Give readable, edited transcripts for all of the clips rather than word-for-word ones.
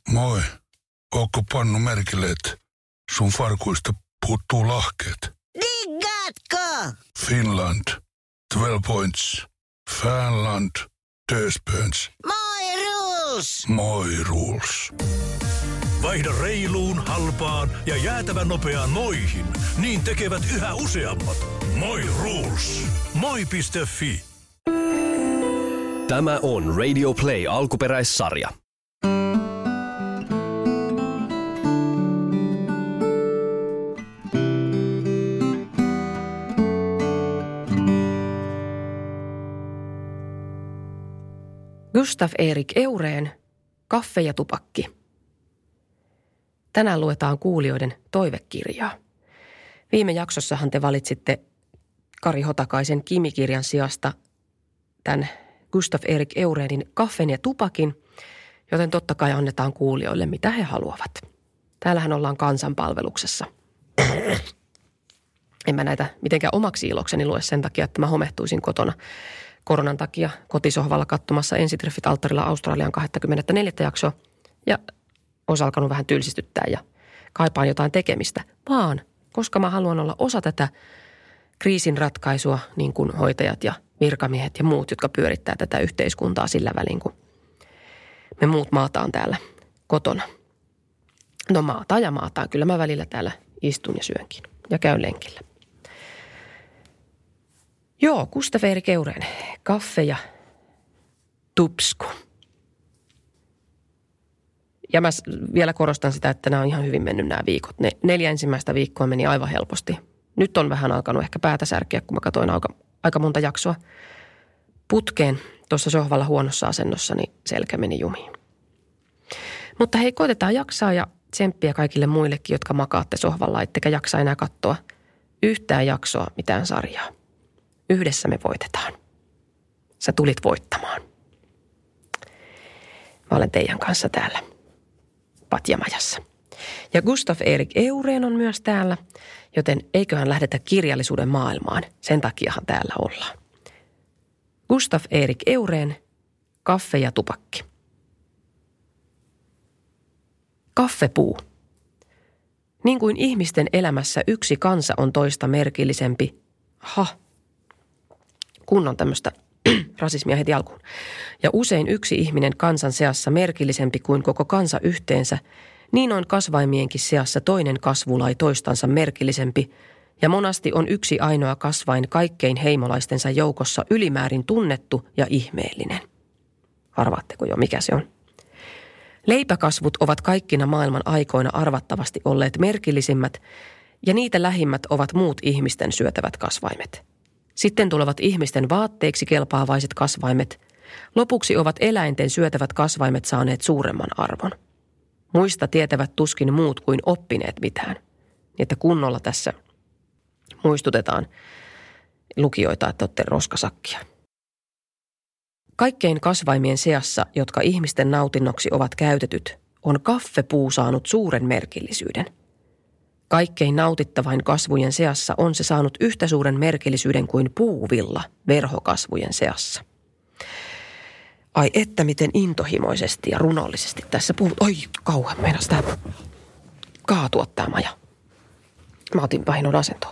Moi. Ootko pannu merkille, että sun farkuista puuttuu lahkeet? Diggaatko? Finland. 12 points. Finland. Döspöns. My rules! Moi rules. Vaihda reiluun, halpaan ja jäätävän nopeaan Moihin. Niin tekevät yhä useammat. Moi Rules. Moi.fi. Tämä on Radio Play alkuperäissarja. Gustav Erik Eurén, Kaffe ja tupakki. Tänään luetaan kuulijoiden toivekirjaa. Viime jaksossahan te valitsitte Kari Hotakaisen Kimi-kirjan sijasta tämän Gustav Erik Eurénin Kaffen ja tupakin, joten totta kai annetaan kuulijoille mitä he haluavat. Täällähän ollaan kansanpalveluksessa. En mä näitä mitenkään omaksi ilokseni lue sen takia, että mä homehtuisin kotona koronan takia kotisohvalla katsomassa ensitreffit alttarilla Australian 24. jaksoa ja olisi alkanut vähän tylsistyttää ja kaipaan jotain tekemistä, vaan koska mä haluan olla osa tätä kriisin ratkaisua, niin kuin hoitajat ja virkamiehet ja muut, jotka pyörittää tätä yhteiskuntaa sillä välin, kun me muut maataan täällä kotona. No maataan ja maataan. Kyllä mä välillä täällä istun ja syönkin ja käyn lenkillä. Joo, Gustav Erik Eurén, Kaffe ja tupsku. Ja mä vielä korostan sitä, että nämä on ihan hyvin mennyt nämä viikot. Ne 4 ensimmäistä viikkoa meni aivan helposti. Nyt on vähän alkanut ehkä päätä särkeä, kun mä katsoin aika monta jaksoa putkeen tuossa sohvalla huonossa asennossa, niin selkä meni jumiin. Mutta hei, koitetaan jaksaa ja tsemppiä kaikille muillekin, jotka makaatte sohvalla, ettekä jaksa enää katsoa yhtään jaksoa, mitään sarjaa. Yhdessä me voitetaan. Sä tulit voittamaan. Mä olen teidän kanssa täällä patjamajassa. Ja Gustav Erik Eurén on myös täällä, joten eiköhän lähdetä kirjallisuuden maailmaan. Sen takiahan täällä ollaan. Gustav Erik Eurén, Kaffe ja tupakki. Kaffepuu. Niin kuin ihmisten elämässä yksi kansa on toista merkillisempi. Kunnon tämmöistä rasismia heti alkuun. Ja usein yksi ihminen kansan seassa merkillisempi kuin koko kansa yhteensä, niin on kasvaimienkin seassa toinen kasvulai toistansa merkillisempi, ja monasti on yksi ainoa kasvain kaikkein heimolaistensa joukossa ylimäärin tunnettu ja ihmeellinen. Arvaatteko jo, mikä se on? Leipäkasvut ovat kaikkina maailman aikoina arvattavasti olleet merkillisimmät, ja niitä lähimmät ovat muut ihmisten syötävät kasvaimet. Sitten tulevat ihmisten vaatteiksi kelpaavaiset kasvaimet. Lopuksi ovat eläinten syötävät kasvaimet saaneet suuremman arvon. Muista tietävät tuskin muut kuin oppineet mitään. Niin että kunnolla tässä muistutetaan lukijoita, että olette roskasakkia. Kaikkein kasvaimien seassa, jotka ihmisten nautinnoksi ovat käytetyt, on kaffepuu saanut suuren merkillisyyden. Kaikkein nautittavain kasvujen seassa on se saanut yhtä suuren merkillisyyden kuin puuvilla verhokasvujen seassa. Ai että miten intohimoisesti ja runollisesti tässä puhut. Oi kauan meinas tää kaatua tää maja. Mä otin pahinon asentoon.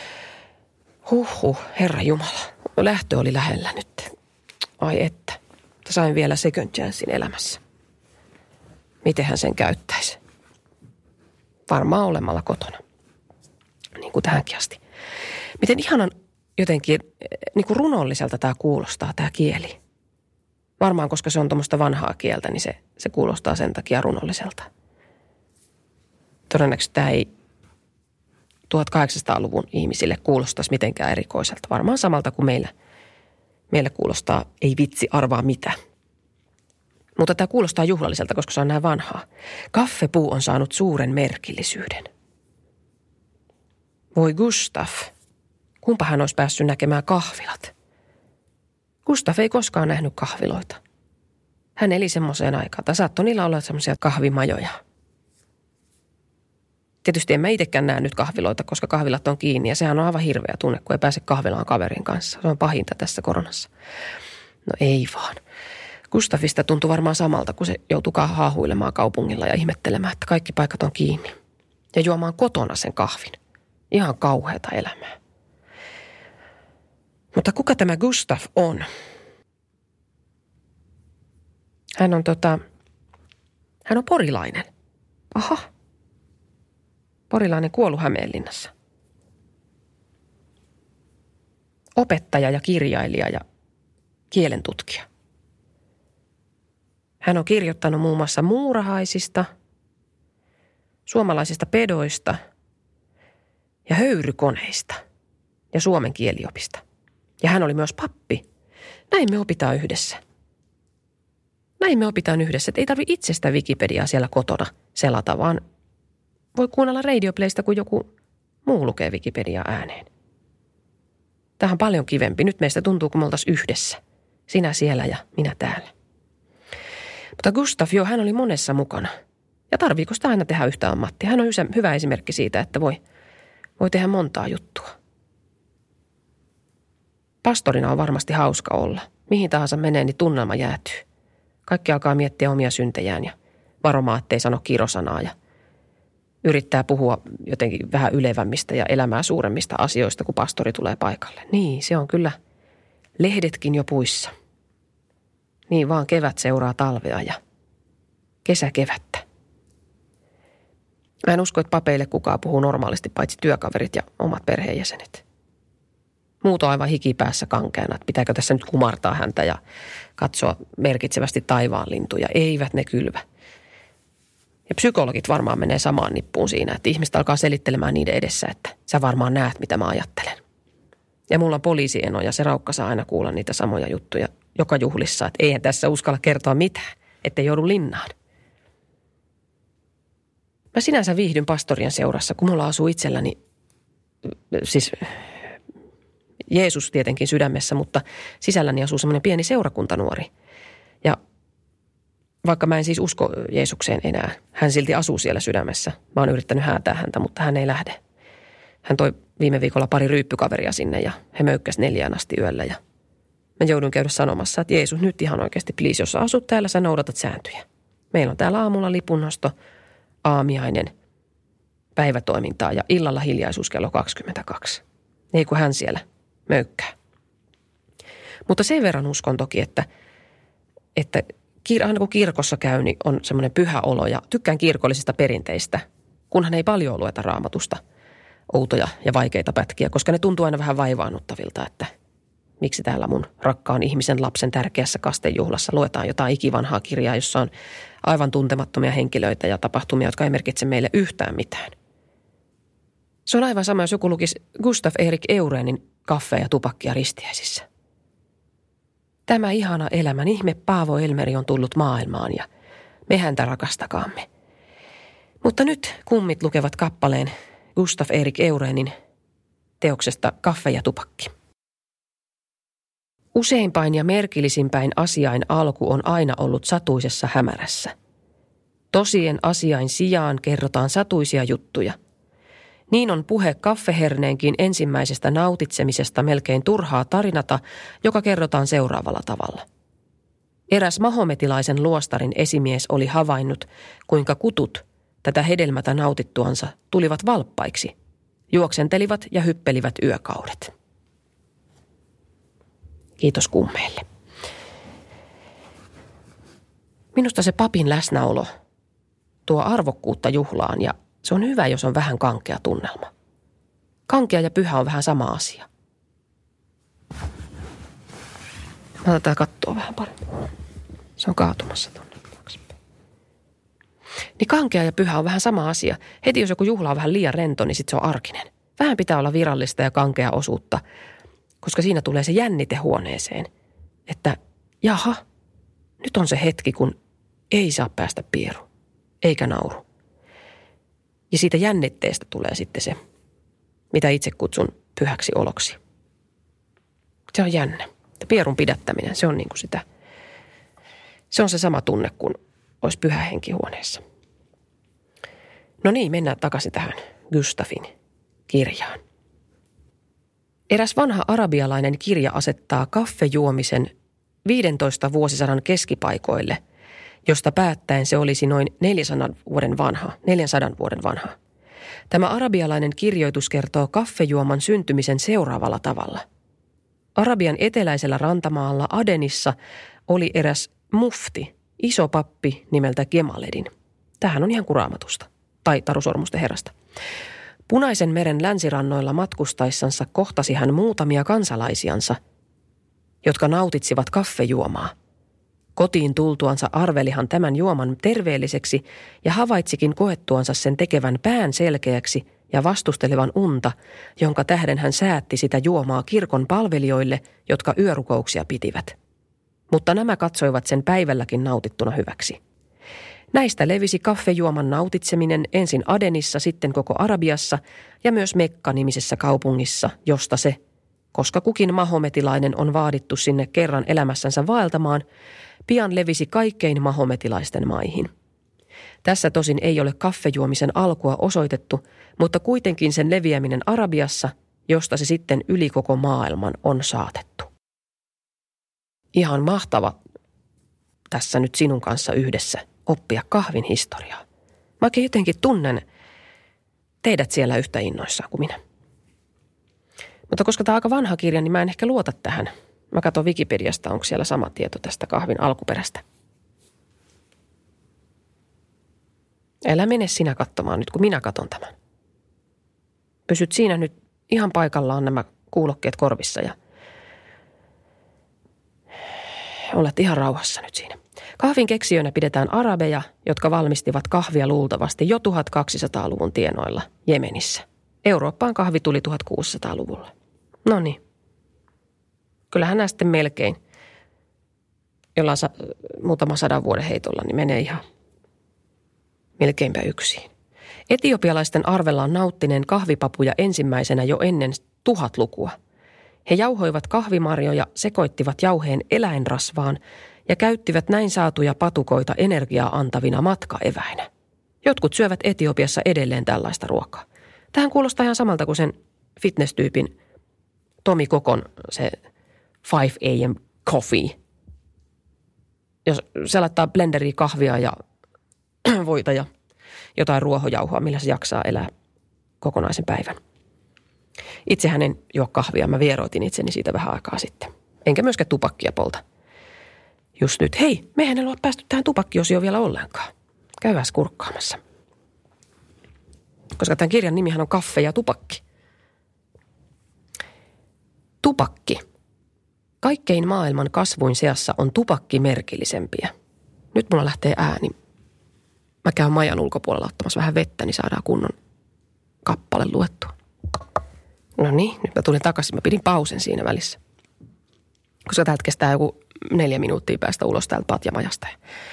Herra Jumala. Lähtö oli lähellä nyt. Ai että. Sain vielä second chancein elämässä. Mitenhän sen käyttäisi? Varmaan olemalla kotona. Niin kuin tähänkin asti. Miten ihanan jotenkin niin kuin runolliselta tämä kuulostaa, tämä kieli. Varmaan, koska se on tuommoista vanhaa kieltä, niin se kuulostaa sen takia runolliselta. Todennäköisesti tämä ei 1800-luvun ihmisille kuulostaisi mitenkään erikoiselta. Varmaan samalta kuin meillä kuulostaa, ei vitsi, arvaa mitä. Mutta tämä kuulostaa juhlalliselta, koska se on näin vanhaa. Kaffepuu on saanut suuren merkillisyyden. Voi Gustav, kumpa hän olisi päässyt näkemään kahvilat. Gustav ei koskaan nähnyt kahviloita. Hän eli semmoiseen aikaan, tai saattoi niillä olla semmoisia kahvimajoja. Tietysti en mä itsekään näe nyt kahviloita, koska kahvilat on kiinni ja sehän on aivan hirveä tunne, kun ei pääse kahvilaan kaverin kanssa. Se on pahinta tässä koronassa. No ei vaan. Gustafista tuntui varmaan samalta, kun se joutui haahuilemaan kaupungilla ja ihmettelemään, että kaikki paikat on kiinni. Ja juomaan kotona sen kahvin. Ihan kauheata elämää. Mutta kuka tämä Gustaf on? Hän on porilainen. Aha. Porilainen kuollut Hämeenlinnassa. Opettaja ja kirjailija ja kielentutkija. Hän on kirjoittanut muun muassa muurahaisista, suomalaisista pedoista ja höyrykoneista ja suomen kieliopista. Ja hän oli myös pappi. Näin me opitaan yhdessä. Että ei tarvitse itsestä Wikipediaa siellä kotona selata, vaan voi kuunnella Radioplaysta, kun joku muu lukee Wikipediaa ääneen. Tämä on paljon kivempi. Nyt meistä tuntuu, kun me oltaisiin yhdessä. Sinä siellä ja minä täällä. Mutta Gustaf, hän oli monessa mukana. Ja tarviiko sitä aina tehdä yhtä ammattia? Hän on hyvä esimerkki siitä, että voi tehdä montaa juttua. Pastorina on varmasti hauska olla. Mihin tahansa menee, niin tunnelma jäätyy. Kaikki alkaa miettiä omia syntejään ja varomaan, ettei sano kirosanaa ja yrittää puhua jotenkin vähän ylevämmistä ja elämää suuremmista asioista, kun pastori tulee paikalle. Niin, se on kyllä lehdetkin jo puissa. Niin vaan kevät seuraa talvea ja kesä kevättä. Mä en usko, että papeille kukaan puhuu normaalisti, paitsi työkaverit ja omat perheenjäsenet. Muut on aivan hikipäässä kankeana, että pitääkö tässä nyt kumartaa häntä ja katsoa merkitsevästi taivaanlintuja. Eivät ne kylvä. Ja psykologit varmaan menee samaan nippuun siinä, että ihmiset alkaa selittelemään niiden edessä, että sä varmaan näet, mitä mä ajattelen. Ja mulla on poliisieno ja se Raukka saa aina kuulla niitä samoja juttuja joka juhlissa, että eihän tässä uskalla kertoa mitään, ettei joudu linnaan. Mä sinänsä viihdyn pastorien seurassa, kun mulla asuu itselläni, siis Jeesus tietenkin sydämessä, mutta sisälläni asuu semmoinen pieni seurakuntanuori. Ja vaikka mä en siis usko Jeesukseen enää, hän silti asuu siellä sydämessä. Mä oon yrittänyt häätää häntä, mutta hän ei lähde. Hän toi viime viikolla pari ryyppykaveria sinne ja he möykkäsi 4 asti yöllä. Ja mä joudun käydä sanomassa, että Jeesus nyt ihan oikeasti, please, jos sä asut täällä, sä noudatat sääntöjä. Meillä on täällä aamulla lipunnosto, aamiainen, päivätoimintaa ja illalla hiljaisuus kello 22. Ei kun hän siellä möykkää. Mutta sen verran uskon toki, että aina kun kirkossa käy, niin on semmoinen pyhä olo ja tykkään kirkollisista perinteistä, kunhan ei paljon lueta Raamatusta outoja ja vaikeita pätkiä, koska ne tuntuu aina vähän vaivaannuttavilta, että miksi täällä mun rakkaan ihmisen lapsen tärkeässä kastejuhlassa luetaan jotain ikivanhaa kirjaa, jossa on aivan tuntemattomia henkilöitä ja tapahtumia, jotka ei merkitse meille yhtään mitään. Se on aivan sama, jos joku lukisi Gustaf Erik Eurenin Kaffe ja tupakkia ristiäisissä. Tämä ihana elämän ihme Paavo Elmeri on tullut maailmaan ja me häntä rakastakaamme. Mutta nyt kummit lukevat kappaleen Gustaf Erik Eurenin teoksesta Kaffe ja tupakki. Useimpain ja merkillisimpäin asiain alku on aina ollut satuisessa hämärässä. Tosien asiain sijaan kerrotaan satuisia juttuja. Niin on puhe kaffeherneenkin ensimmäisestä nautitsemisesta melkein turhaa tarinata, joka kerrotaan seuraavalla tavalla. Eräs mahometilaisen luostarin esimies oli havainnut, kuinka kutut tätä hedelmätä nautittuansa tulivat valppaiksi, juoksentelivat ja hyppelivät yökaudet. Kiitos kummeille. Minusta se papin läsnäolo tuo arvokkuutta juhlaan ja se on hyvä, jos on vähän kankea tunnelma. Kankea ja pyhä on vähän sama asia. Mä otetaan katsoa vähän paremmin. Se on kaatumassa tuonne. Niin kankea ja pyhä on vähän sama asia. Heti jos joku juhla on vähän liian rento, niin sit se on arkinen. Vähän pitää olla virallista ja kankea osuutta, koska siinä tulee se jännite huoneeseen, että jaha, nyt on se hetki, kun ei saa päästä pieru, eikä nauru. Ja siitä jännitteestä tulee sitten se, mitä itse kutsun pyhäksi oloksi. Se on jännä. Pierun pidättäminen, se on niin kuin sitä, se on se sama tunne kuin olisi pyhä henki huoneessa. No niin, mennään takaisin tähän Gustafin kirjaan. Eräs vanha arabialainen kirja asettaa kaffejuomisen 15 vuosisadan keskipaikoille, josta päättäen se olisi noin 400 vuoden vanha. Tämä arabialainen kirjoitus kertoo kaffejuoman syntymisen seuraavalla tavalla. Arabian eteläisellä rantamaalla Adenissa oli eräs mufti, iso pappi nimeltä Gemaledin. Tämähän on ihan kuin Raamatusta, tai Taru Sormusten herrasta. Punaisen meren länsirannoilla matkustaessansa kohtasi hän muutamia kansalaisiansa, jotka nautitsivat kaffejuomaa. Kotiin tultuansa arvelihan tämän juoman terveelliseksi ja havaitsikin koettuansa sen tekevän pään selkeäksi ja vastustelevan unta, jonka tähden hän säätti sitä juomaa kirkon palvelijoille, jotka yörukouksia pitivät. Mutta nämä katsoivat sen päivälläkin nautittuna hyväksi. Näistä levisi kaffejuoman nautitseminen ensin Adenissa, sitten koko Arabiassa ja myös Mekka-nimisessä kaupungissa, josta se, koska kukin mahometilainen on vaadittu sinne kerran elämässänsä vaeltamaan, pian levisi kaikkein mahometilaisten maihin. Tässä tosin ei ole kaffejuomisen alkua osoitettu, mutta kuitenkin sen leviäminen Arabiassa, josta se sitten yli koko maailman on saatettu. Ihan mahtava tässä nyt sinun kanssa yhdessä oppia kahvin historiaa. Mä oikein jotenkin tunnen teidät siellä yhtä innoissaan kuin minä. Mutta koska tämä on aika vanha kirja, niin mä en ehkä luota tähän. Mä katson Wikipediasta, onko siellä sama tieto tästä kahvin alkuperästä. Älä mene sinä katsomaan nyt, kun minä katon tämän. Pysyt siinä nyt ihan paikallaan nämä kuulokkeet korvissa ja olet ihan rauhassa nyt siinä. Kahvin keksijöinä pidetään arabeja, jotka valmistivat kahvia luultavasti jo 1200-luvun tienoilla Jemenissä. Eurooppaan kahvi tuli 1600-luvulla. No niin. Kyllähän nämä sitten melkein, jollain muutama 100 vuoden heitolla, niin menee ihan melkeinpä yksin. Etiopialaisten arvellaan nauttineen kahvipapuja ensimmäisenä jo ennen 1000-lukua. He jauhoivat kahvimarjoja, sekoittivat jauheen eläinrasvaan ja käyttivät näin saatuja patukoita energiaa antavina matkaeväinä. Jotkut syövät Etiopiassa edelleen tällaista ruokaa. Tähän kuulostaa ihan samalta kuin sen fitness-tyypin Tomi Kokon se 5 a.m. coffee. Jos se laittaa blenderiin kahvia ja voita ja jotain ruohojauhoa, millä se jaksaa elää kokonaisen päivän. Itsehän en juo kahvia, mä vieroitin itseni siitä vähän aikaa sitten. Enkä myöskään tupakkia polta. Just nyt, hei, mehän ei ole päästy tähän tupakkiosioon vielä ollenkaan. Käydään kurkkaamassa. Koska tämän kirjan nimihän on Kaffe ja tupakki. Tupakki. Kaikkein maailman kasvuin seassa on tupakki merkillisempiä. Nyt mulla lähtee ääni. Mä käyn majan ulkopuolella ottamassa vähän vettä, niin saadaan kunnon kappale luettua. No niin, nyt mä tulin takaisin. Mä pidin pausen siinä välissä. Koska täältä kestää joku 4 minuuttia päästä ulos täältä patjamajasta.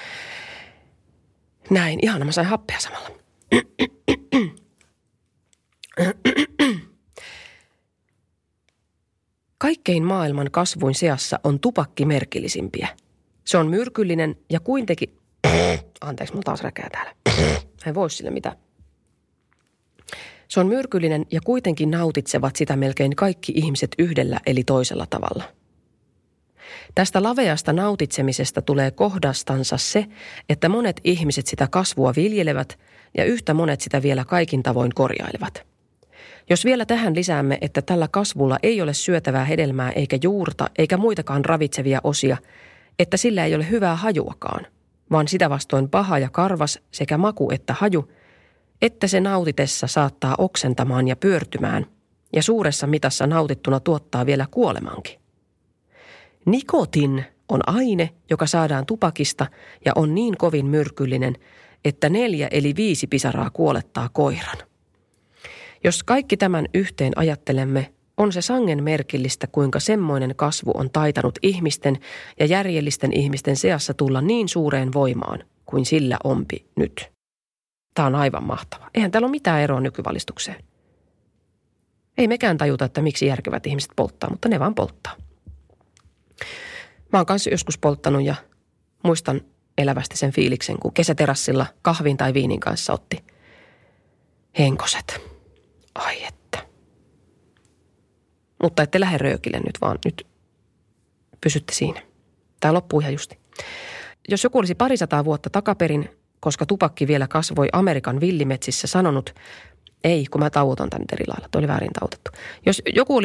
Näin, ihana, mä sain happea samalla. Kaikkein maailman kasvuin seassa on tupakki merkillisimpiä. Se on myrkyllinen ja kuitenkin... Anteeksi, mulla taas räkää täällä. Ei voi sille mitään. Se on myrkyllinen ja kuitenkin nautitsevat sitä melkein kaikki ihmiset yhdellä eli toisella tavalla. Tästä laveasta nautitsemisesta tulee kohdastansa se, että monet ihmiset sitä kasvua viljelevät ja yhtä monet sitä vielä kaikin tavoin korjailevat. Jos vielä tähän lisäämme, että tällä kasvulla ei ole syötävää hedelmää eikä juurta eikä muitakaan ravitsevia osia, että sillä ei ole hyvää hajuakaan, vaan sitä vastoin paha ja karvas sekä maku että haju, että se nautitessa saattaa oksentamaan ja pyörtymään ja suuressa mitassa nautittuna tuottaa vielä kuolemankin. Nikotin on aine, joka saadaan tupakista ja on niin kovin myrkyllinen, että 4 eli 5 pisaraa kuolettaa koiran. Jos kaikki tämän yhteen ajattelemme, on se sangen merkillistä, kuinka semmoinen kasvu on taitanut ihmisten ja järjellisten ihmisten seassa tulla niin suureen voimaan kuin sillä ompi nyt. Tämä on aivan mahtava. Eihän täällä ole mitään eroa nykyvalistukseen. Ei mekään tajuta, että miksi järkevät ihmiset polttaa, mutta ne vaan polttaa. Mä oon kanssa joskus polttanut ja muistan elävästi sen fiiliksen, kun kesäterassilla kahvin tai viinin kanssa otti henkoset. Ai että. Mutta ette lähde röökille nyt, vaan nyt pysytte siinä. Tämä loppuu ihan justi. Jos joku olisi 200 vuotta takaperin, koska tupakki vielä kasvoi Amerikan villimetsissä, sanonut, ei, kun mä tauotan tän eri lailla, toi oli väärin tauotettu. Jos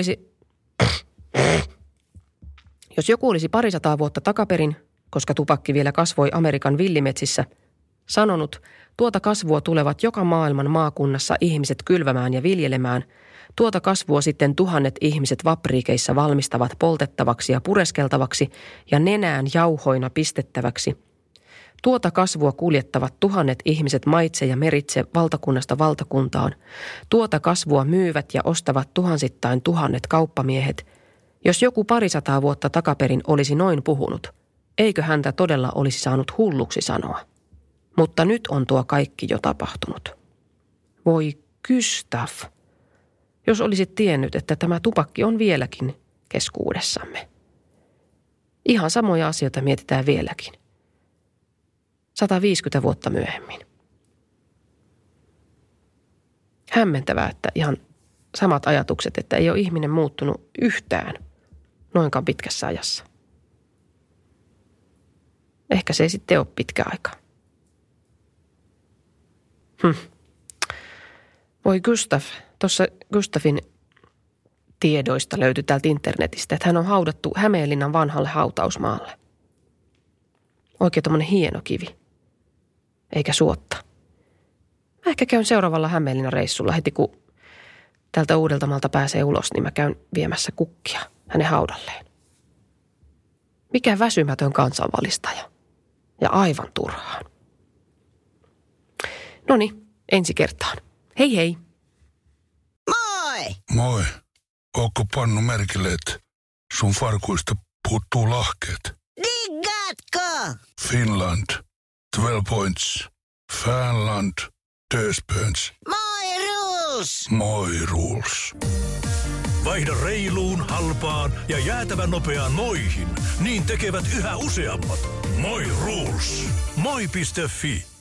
joku olisi 200 vuotta takaperin, koska tupakki vielä kasvoi Amerikan villimetsissä, sanonut, tuota kasvua tulevat joka maailman maakunnassa ihmiset kylvämään ja viljelemään, tuota kasvua sitten 1000 ihmiset vapriikeissa valmistavat poltettavaksi ja pureskeltavaksi ja nenään jauhoina pistettäväksi. Tuota kasvua kuljettavat 1000 ihmiset maitse ja meritse valtakunnasta valtakuntaan. Tuota kasvua myyvät ja ostavat tuhansittain 1000 kauppamiehet. Jos joku 200 vuotta takaperin olisi noin puhunut, eikö häntä todella olisi saanut hulluksi sanoa? Mutta nyt on tuo kaikki jo tapahtunut. Voi Gustav, jos olisit tiennyt, että tämä tupakki on vieläkin keskuudessamme. Ihan samoja asioita mietitään vieläkin. 150 vuotta myöhemmin. Hämmentävää, että ihan samat ajatukset, että ei ole ihminen muuttunut yhtään noinkaan pitkässä ajassa. Ehkä se ei sitten ole pitkä aika. Voi Gustav, tuossa Gustavin tiedoista löytyi täältä internetistä, että hän on haudattu Hämeenlinnan vanhalle hautausmaalle. Oikein tommonen hieno kivi. Eikä suotta. Mä ehkä käyn seuraavalla Hämeenlinnan reissulla heti, kun tältä Uudeltamaalta pääsee ulos, niin mä käyn viemässä kukkia hänen haudalleen. Mikä väsymätön kansanvalistaja. Ja aivan turhaan. Noniin, ensi kertaan. Hei hei. Moi! Moi. Ootko pannut merkille, että sun farkuista puuttuu lahkeet? Diggaatko? Finland, 12 points. Finland, Döspöns. Moi Rules! Moi Rules. Vaihda reiluun, halpaan ja jäätävän nopeaan Moihin. Niin tekevät yhä useammat. Moi Rules. Moi.fi.